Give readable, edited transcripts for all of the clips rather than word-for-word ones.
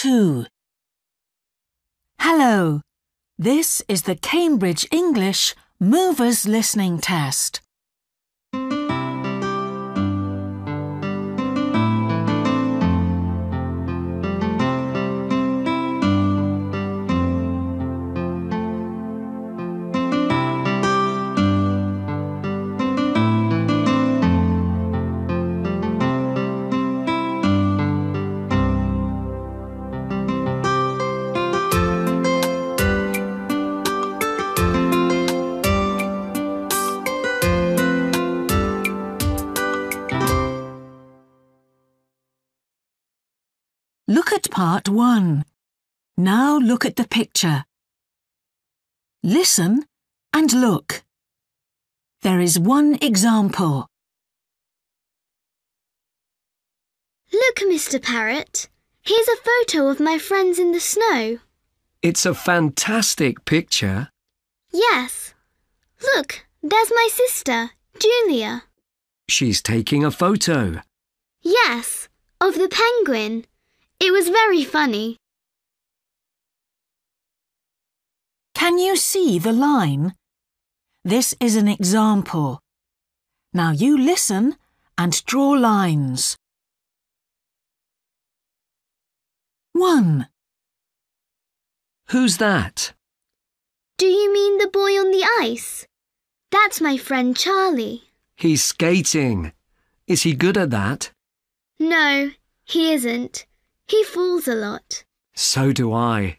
2. Hello, this is the Cambridge English Movers Listening Test. Look at part 1. Now look at the picture. Listen and look. There is one example. Look, Mr. Parrot. Here's a photo of my friends in the snow. It's a fantastic picture. Yes. Look, there's my sister, Julia. She's taking a photo. Yes, of the penguin. It was very funny. Can you see the line? This is an example. Now you listen and draw lines. 1. Who's that? Do you mean the boy on the ice? That's my friend Charlie. He's skating. Is he good at that? No, he isn't. He falls a lot. So do I.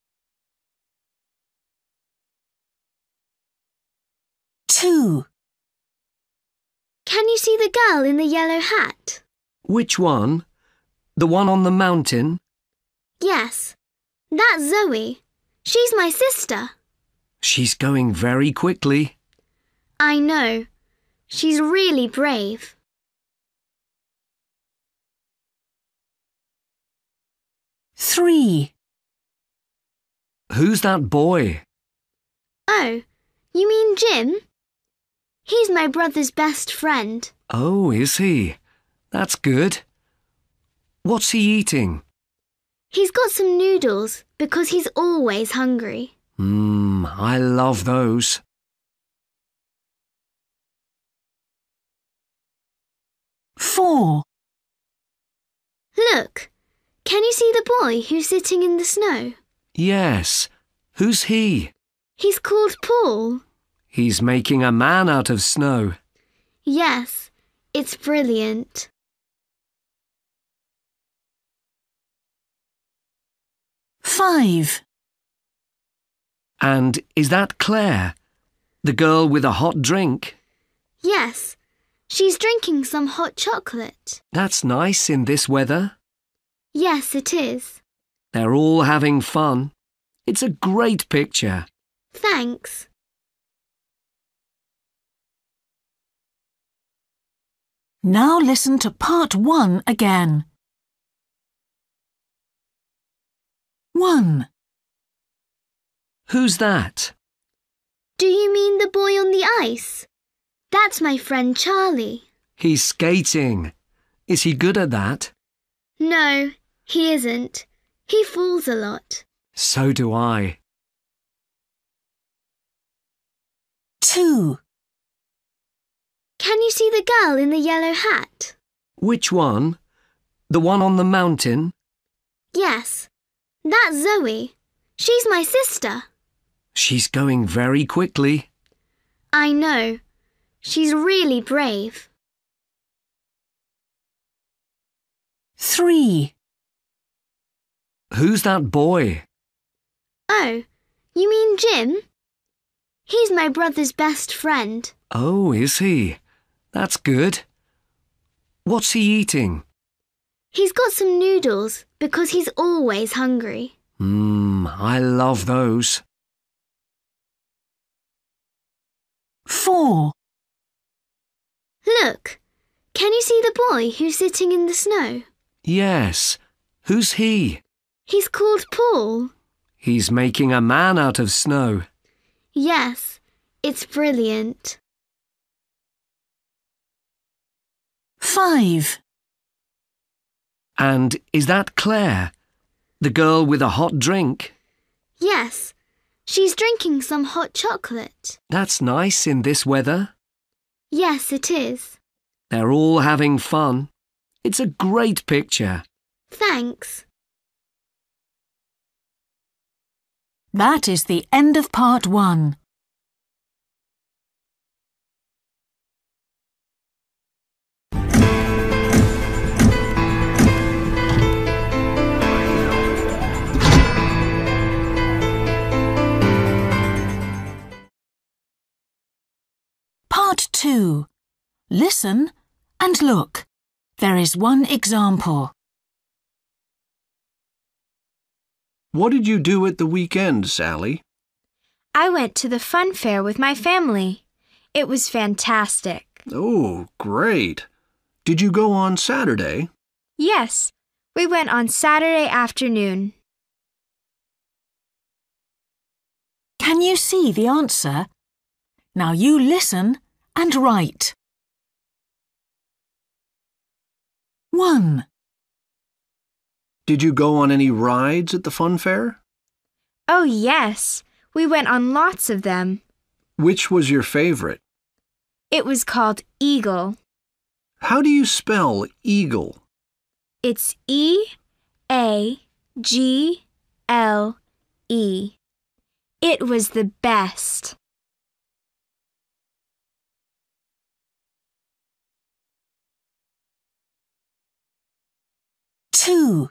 2. Can you see the girl in the yellow hat? Which one? The one on the mountain? Yes, that's Zoe. She's my sister. She's going very quickly. I know. She's really brave. 3. Who's that boy? Oh, you mean Jim? He's my brother's best friend. Oh, is he? That's good. What's he eating? He's got some noodles because he's always hungry. I love those. 4. Look, can you see the boy who's sitting in the snow? Yes. Who's he? He's called Paul. He's making a man out of snow. Yes, it's brilliant. 5. And is that Claire? The girl with a hot drink? Yes, she's drinking some hot chocolate. That's nice in this weather. Yes, it is. They're all having fun. It's a great picture. Thanks. Now listen to part 1 again. 1. Who's that? Do you mean the boy on the ice? That's my friend Charlie. He's skating. Is he good at that? No, he isn't. He falls a lot. So do I. 2. Can you see the girl in the yellow hat? Which one? The one on the mountain? Yes, that's Zoe. She's my sister. She's going very quickly. I know. She's really brave. 3. Who's that boy? Oh, you mean Jim? He's my brother's best friend. Oh, is he? That's good. What's he eating? He's got some noodles because he's always hungry. I love those. 4. Look, can you see the boy who's sitting in the snow? Yes. Who's he? He's called Paul. He's making a man out of snow. Yes, it's brilliant. 5. And is that Claire? The girl with a hot drink? Yes, she's drinking some hot chocolate. That's nice in this weather. Yes, it is. They're all having fun. It's a great picture. Thanks. That is the end of part 1. Part 2. Listen and look. There is one example. What did you do at the weekend, Sally? I went to the fun fair with my family. It was fantastic. Oh, great. Did you go on Saturday? Yes, we went on Saturday afternoon. Can you see the answer? Now you listen and write. 1. Did you go on any rides at the fun fair? Oh, yes, we went on lots of them. Which was your favorite? It was called Eagle. How do you spell eagle? It's E-A-G-L-E. It was the best. 2.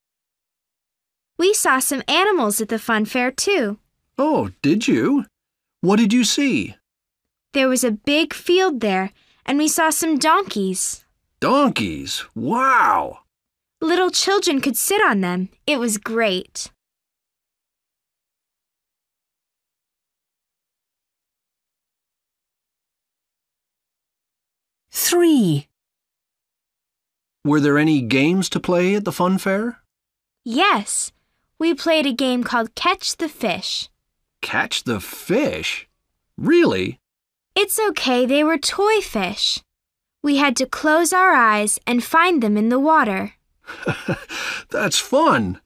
We saw some animals at the fun fair, too. Oh, did you? What did you see? There was a big field there, and we saw some donkeys. Donkeys! Wow! Little children could sit on them. It was great. Three. Were there any games to play at the fun fair? Yes, we played a game called Catch the Fish. Catch the fish? Really? It's okay, they were toy fish. We had to close our eyes and find them in the water. That's fun!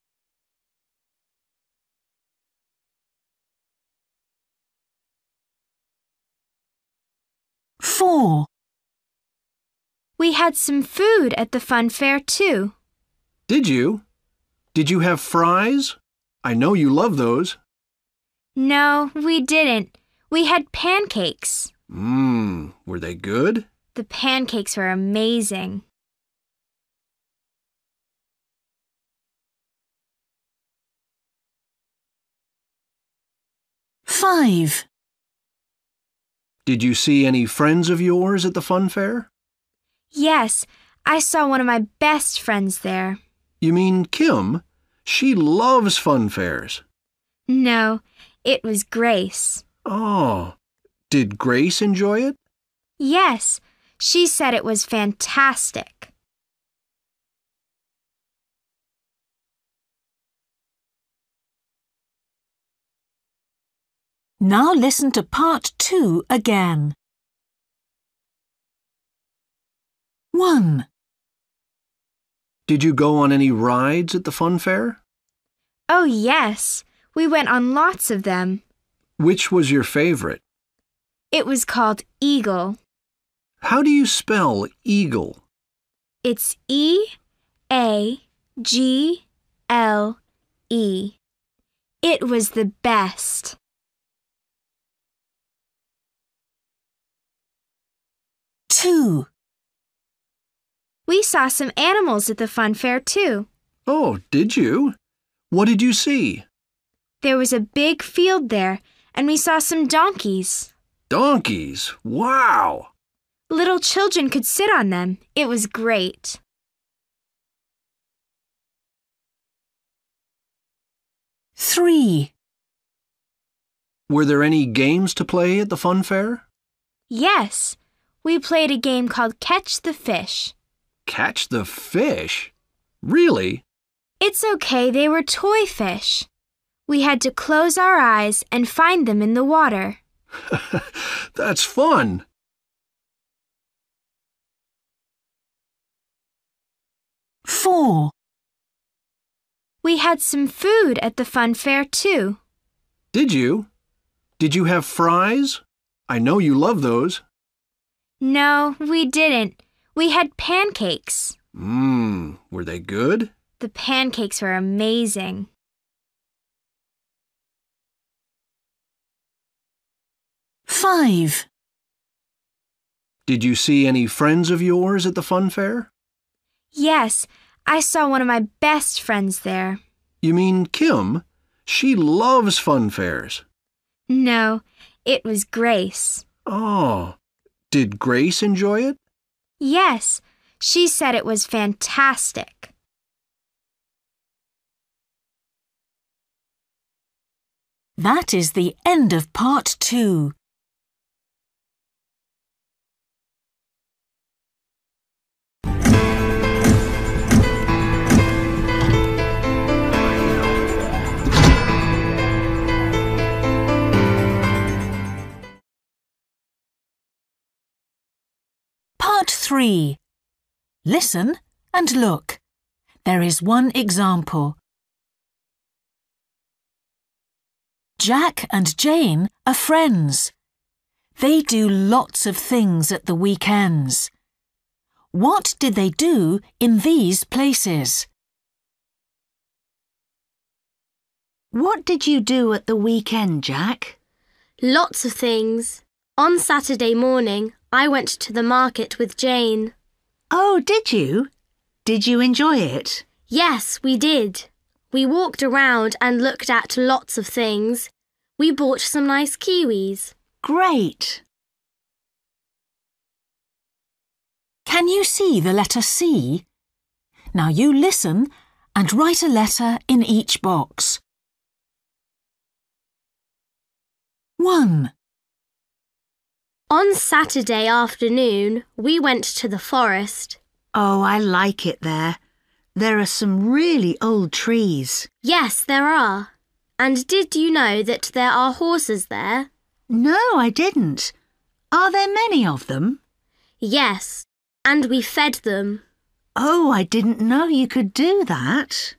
Four. We had some food at the fun fair, too. Did you? Did you have fries? I know you love those. No, we didn't. We had pancakes. Were they good? The pancakes were amazing. Five. Did you see any friends of yours at the fun fair? Yes, I saw one of my best friends there. You mean Kim? She loves fun fairs. No, it was Grace. Oh, did Grace enjoy it? Yes, she said it was fantastic. Now listen to part 2 again. 1. Did you go on any rides at the fun fair? Oh, yes, we went on lots of them. Which was your favorite? It was called Eagle. How do you spell eagle? It's E-A-G-L-E. It was the best. 2. We saw some animals at the fun fair, too. Oh, did you? What did you see? There was a big field there, and we saw some donkeys. Donkeys! Wow! Little children could sit on them. It was great. Three. Were there any games to play at the fun fair? Yes, we played a game called Catch the Fish. Catch the fish? Really? It's okay, they were toy fish. We had to close our eyes and find them in the water. That's fun! Four. We had some food at the fun fair, too. Did you? Did you have fries? I know you love those. No, we didn't. We had pancakes. Were they good? The pancakes were amazing. Five. Did you see any friends of yours at the fun fair? Yes, I saw one of my best friends there. You mean Kim? She loves fun fairs. No, it was Grace. Oh, did Grace enjoy it? Yes, she said it was fantastic. That is the end of part 2. Part 3. Listen and look. There is one example. Jack and Jane are friends. They do lots of things at the weekends. What did they do in these places? What did you do at the weekend, Jack? Lots of things. On Saturday morning, I went to the market with Jane. Oh, did you? Did you enjoy it? Yes, we did. We walked around and looked at lots of things. We bought some nice kiwis. Great. Can you see the letter C? Now you listen and write a letter in each box. 1. On Saturday afternoon, we went to the forest. Oh, I like it there. There are some really old trees. Yes, there are. And did you know that there are horses there? No, I didn't. Are there many of them? Yes, and we fed them. Oh, I didn't know you could do that.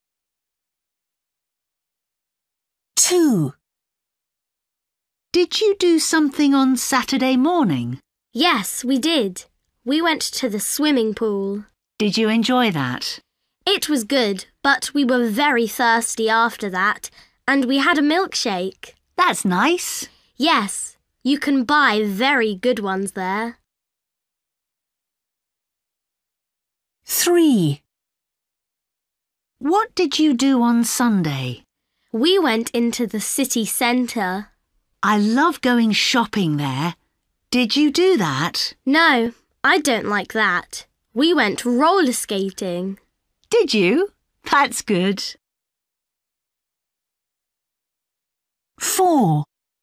2. Did you do something on Saturday morning? Yes, we did. We went to the swimming pool. Did you enjoy that? It was good, but we were very thirsty after that, and we had a milkshake. That's nice. Yes, you can buy very good ones there. 3. What did you do on Sunday? We went into the city centre. I love going shopping there. Did you do that? No, I don't like that. We went roller skating. Did you? That's good. 4.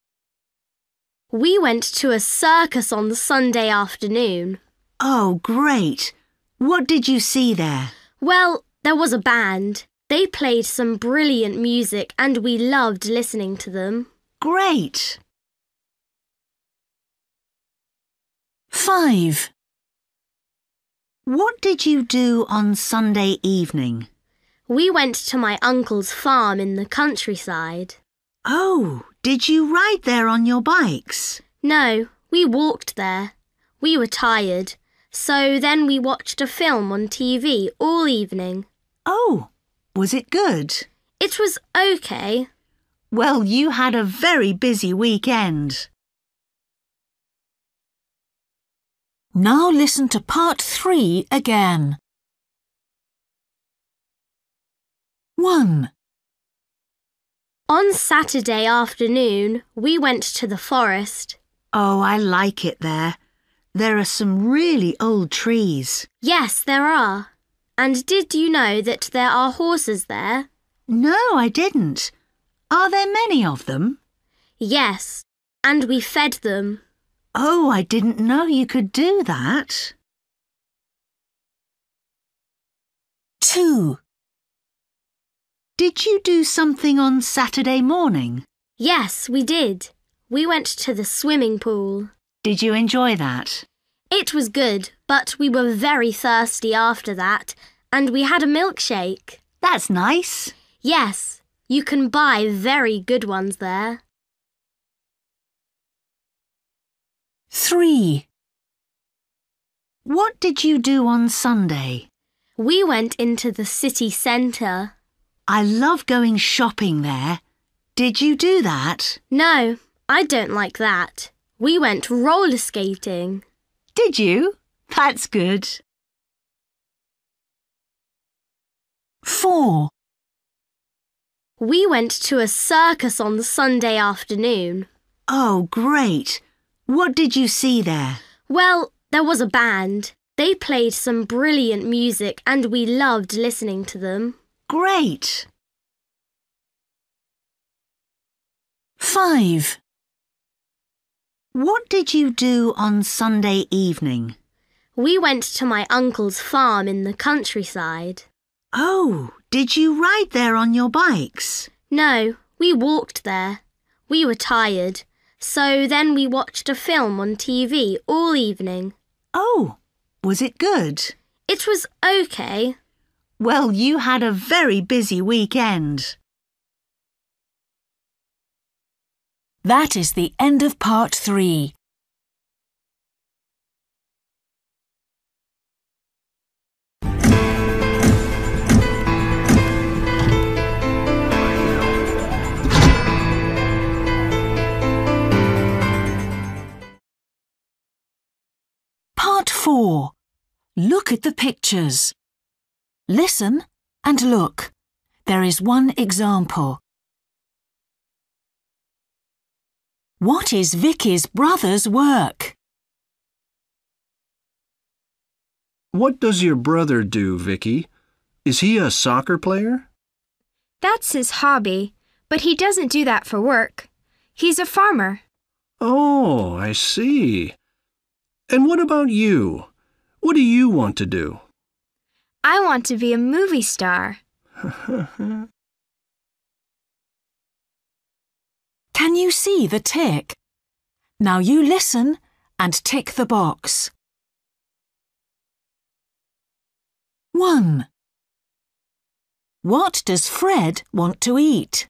We went to a circus on Sunday afternoon. Oh, great. What did you see there? Well, there was a band. They played some brilliant music and we loved listening to them. Great. 5. What did you do on Sunday evening? We went to my uncle's farm in the countryside. Oh, did you ride there on your bikes? No, we walked there. We were tired, so then we watched a film on TV all evening. Oh, was it good? It was okay. Well, you had a very busy weekend. Now listen to part 3 again. 1. On Saturday afternoon, we went to the forest. Oh, I like it there. There are some really old trees. Yes, there are. And did you know that there are horses there? No, I didn't. Are there many of them? Yes, and we fed them. Oh, I didn't know you could do that. 2. Did you do something on Saturday morning? Yes, we did. We went to the swimming pool. Did you enjoy that? It was good, but we were very thirsty after that, and we had a milkshake. That's nice. Yes, you can buy very good ones there. 3. What did you do on Sunday? We went into the city centre. I love going shopping there. Did you do that? No, I don't like that. We went roller skating. Did you? That's good. 4. We went to a circus on Sunday afternoon. Oh, great. What did you see there? Well, there was a band. They played some brilliant music and we loved listening to them. Great. 5. What did you do on Sunday evening? We went to my uncle's farm in the countryside. Oh, did you ride there on your bikes? No, we walked there. We were tired, so then we watched a film on TV all evening. Oh, was it good? It was okay. Well, you had a very busy weekend. That is the end of part 3. Part 4. Look at the pictures. Listen and look. There is one example. What is Vicky's brother's work? What does your brother do, Vicky? Is he a soccer player? That's his hobby, but he doesn't do that for work. He's a farmer. Oh, I see. And what about you? What do you want to do? I want to be a movie star. Can you see the tick? Now you listen and tick the box. 1. What does Fred want to eat?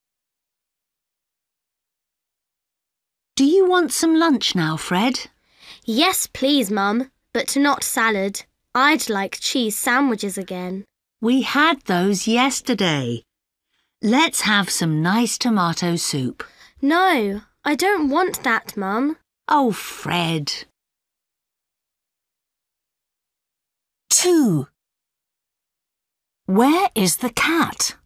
Do you want some lunch now, Fred? Yes, please, Mum, but not salad. I'd like cheese sandwiches again. We had those yesterday. Let's have some nice tomato soup. No, I don't want that, Mum. Oh, Fred. 2. Where is the cat?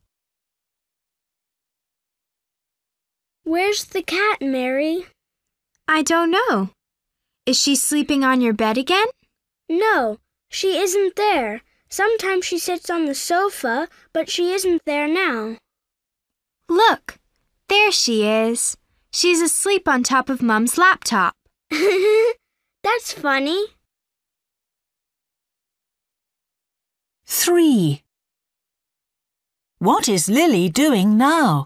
Where's the cat, Mary? I don't know. Is she sleeping on your bed again? No, she isn't there. Sometimes she sits on the sofa, but she isn't there now. Look, there she is. She's asleep on top of Mum's laptop. That's funny. 3. What is Lily doing now?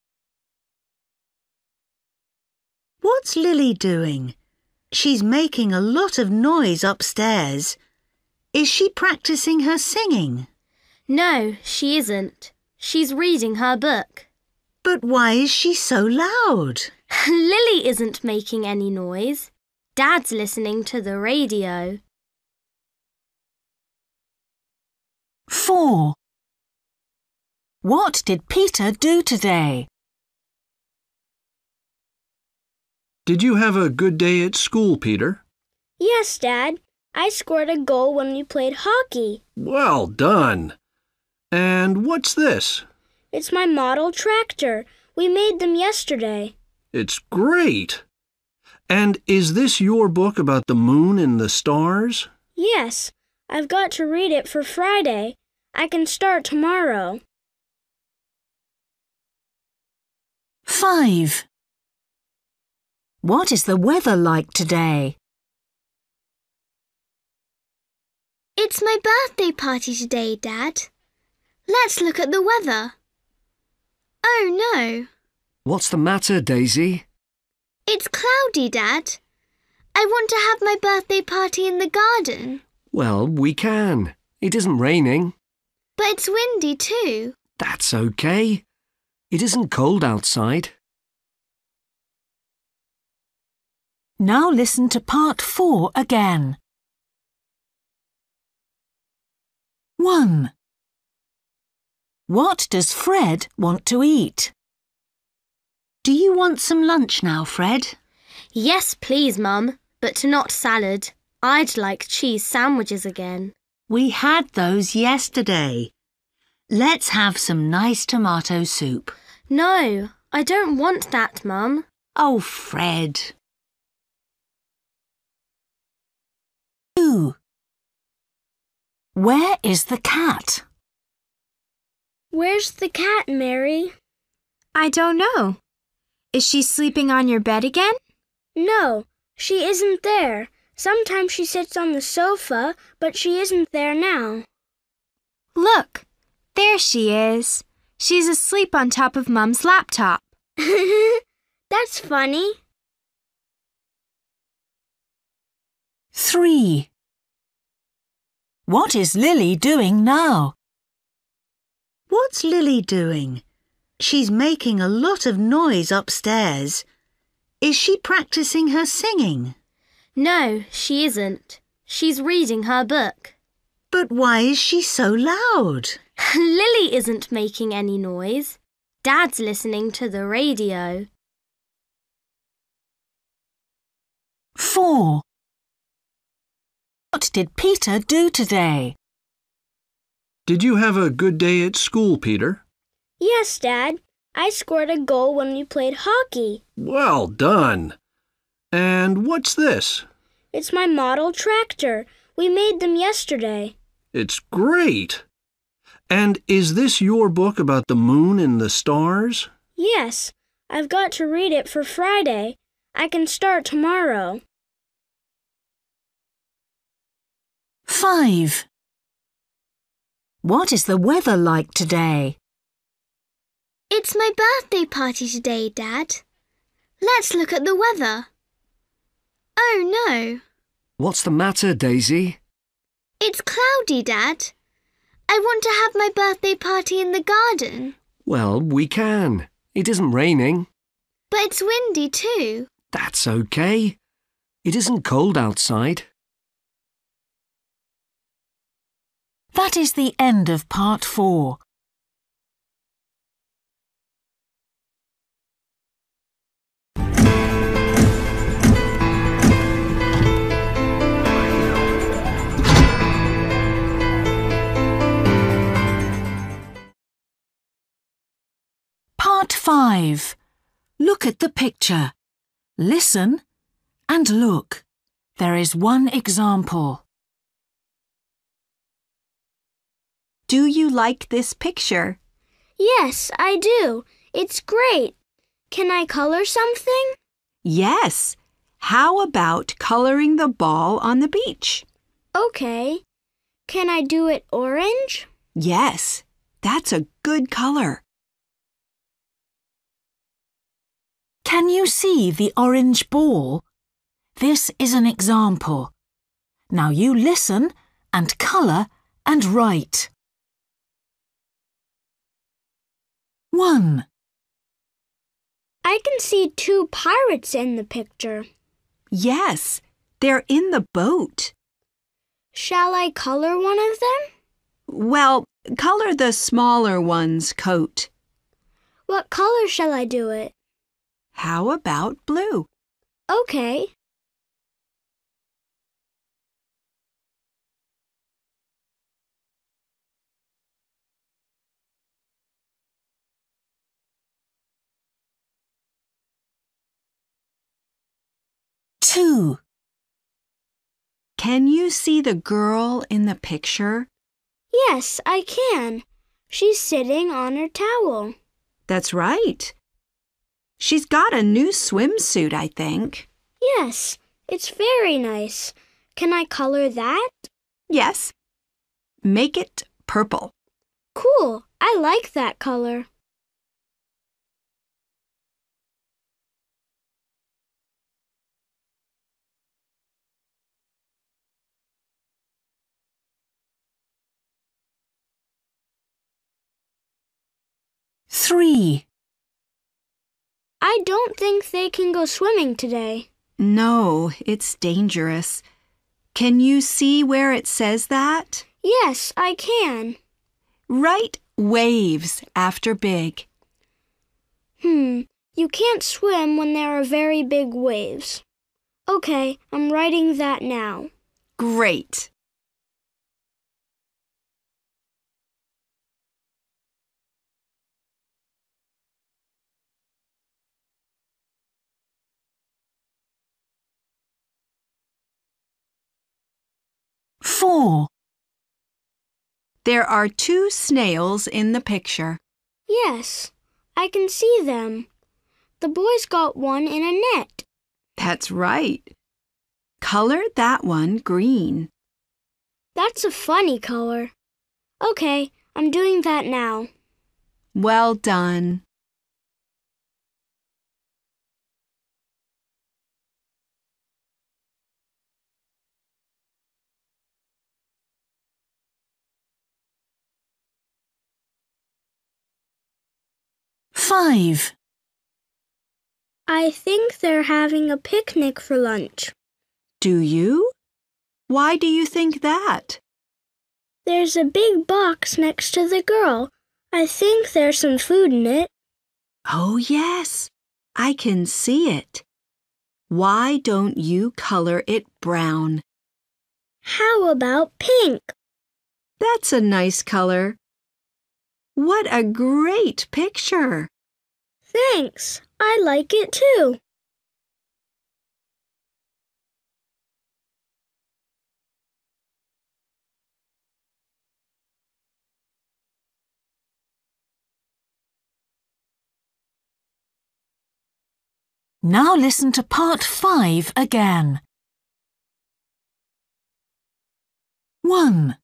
What's Lily doing? She's making a lot of noise upstairs. Is she practicing her singing? No, she isn't. She's reading her book. But why is she so loud? Lily isn't making any noise. Dad's listening to the radio. 4. What did Peter do today? Did you have a good day at school, Peter? Yes, Dad. I scored a goal when we played hockey. Well done. And what's this? It's my model tractor. We made them yesterday. It's great. And is this your book about the moon and the stars? Yes, I've got to read it for Friday. I can start tomorrow. 5. What is the weather like today? It's my birthday party today, Dad. Let's look at the weather. Oh, no. What's the matter, Daisy? It's cloudy, Dad. I want to have my birthday party in the garden. Well, we can. It isn't raining. But it's windy too. That's okay. It isn't cold outside. Now listen to part 4 again. 1. What does Fred want to eat? Do you want some lunch now, Fred? Yes, please, Mum, but not salad. I'd like cheese sandwiches again. We had those yesterday. Let's have some nice tomato soup. No, I don't want that, Mum. Oh, Fred. 2. Where is the cat? Where's the cat, Mary? I don't know. Is she sleeping on your bed again? No, she isn't there. Sometimes she sits on the sofa, but she isn't there now. Look, there she is. She's asleep on top of Mum's laptop. That's funny. 3. What is Lily doing now? What's Lily doing? She's making a lot of noise upstairs. Is she practicing her singing? No, she isn't. She's reading her book. But why is she so loud? Lily isn't making any noise. Dad's listening to the radio. 4. What did Peter do today? Did you have a good day at school, Peter? Yes, Dad. I scored a goal when we played hockey. Well done. And what's this? It's my model tractor. We made them yesterday. It's great. And is this your book about the moon and the stars? Yes, I've got to read it for Friday. I can start tomorrow. 5. What is the weather like today? It's my birthday party today, Dad. Let's look at the weather. Oh no, What's the matter, Daisy? it's cloudy, Dad. I want to have my birthday party in the garden. Well, we can. It isn't raining. But it's windy too. That's okay. It isn't cold outside. That is the end of part 4. Part 5. Look at the picture. Listen and look. There is one example. Do you like this picture? Yes, I do. It's great. Can I color something? Yes. How about coloring the ball on the beach? Okay. Can I do it orange? Yes, that's a good color. Can you see the orange ball? This is an example. Now you listen and colour and write. 1. I can see 2 pirates in the picture. Yes, they're in the boat. Shall I color one of them? Well, color the smaller one's coat. What color shall I do it? How about blue? Okay. Two. Can you see the girl in the picture? Yes, I can. She's sitting on her towel. That's right. She's got a new swimsuit, I think. Yes, it's very nice. Can I color that? Yes. Make it purple. Cool. I like that color. 3. I don't think they can go swimming today. No, it's dangerous. Can you see where it says that? Yes, I can. Write waves after big. You can't swim when there are very big waves. Okay, I'm writing that now. Great. Four. There are 2 snails in the picture. Yes, I can see them. The boys got one in a net. That's right. Color that one green. That's a funny color. Okay, I'm doing that now. Well done. Five. I think they're having a picnic for lunch. Do you? Why do you think that? There's a big box next to the girl. I think there's some food in it. Oh, yes. I can see it. Why don't you color it brown? How about pink? That's a nice color. What a great picture! Thanks. I like it too. Now listen to part 5 again. 1.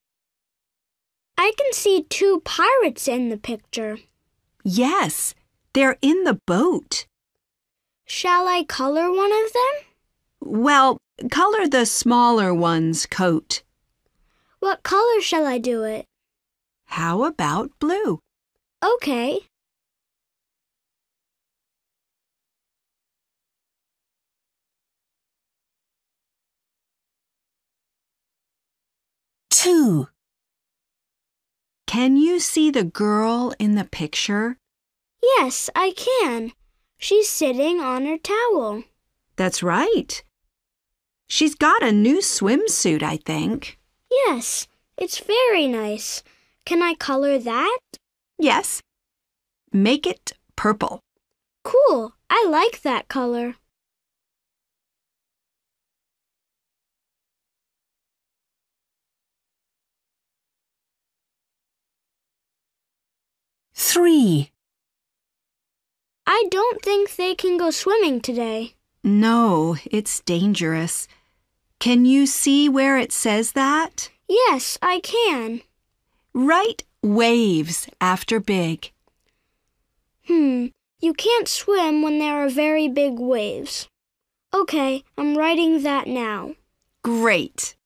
I can see 2 pirates in the picture. Yes, they're in the boat. Shall I color one of them? Well, color the smaller one's coat. What color shall I do it? How about blue? Okay. Two. Can you see the girl in the picture? Yes, I can. She's sitting on her towel. That's right. She's got a new swimsuit, I think. Yes, it's very nice. Can I color that? Yes. Make it purple. Cool. I like that color. Three. I don't think they can go swimming today. No, it's dangerous. Can you see where it says that? Yes, I can. Write waves after big. You can't swim when there are very big waves. Okay, I'm writing that now. Great.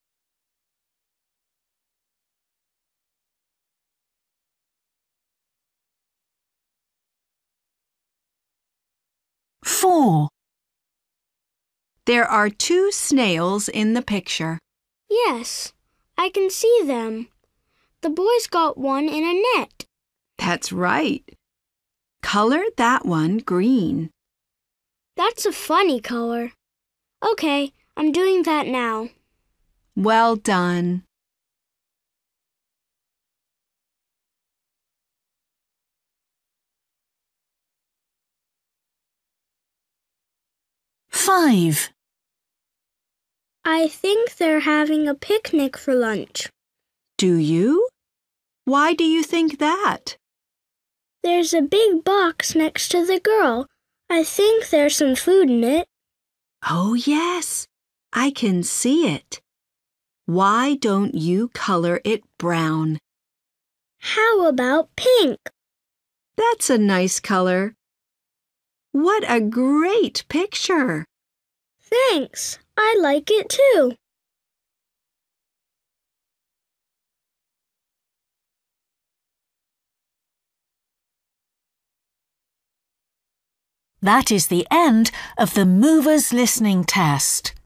Four. There are 2 snails in the picture. Yes, I can see them. The boys got one in a net. That's right. Color that one green. That's a funny color. Okay, I'm doing that now. Well done. Five. I think they're having a picnic for lunch. Do you? Why do you think that? There's a big box next to the girl. I think there's some food in it. Oh, yes. I can see it. Why don't you color it brown? How about pink? That's a nice color. What a great picture! Thanks. I like it too. That is the end of the Movers Listening Test.